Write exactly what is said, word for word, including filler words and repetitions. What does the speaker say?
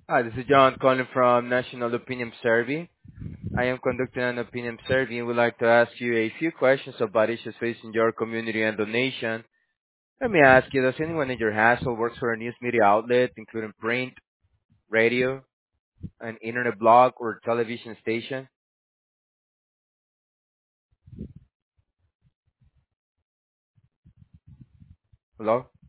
Hi, this is John calling from National Opinion Survey. I am conducting an opinion survey and would like to ask you a few questions about issues facing your community and the nation. Let me ask you, does anyone in your household works for a news media outlet, including print, radio, an internet blog, or television station? Hello?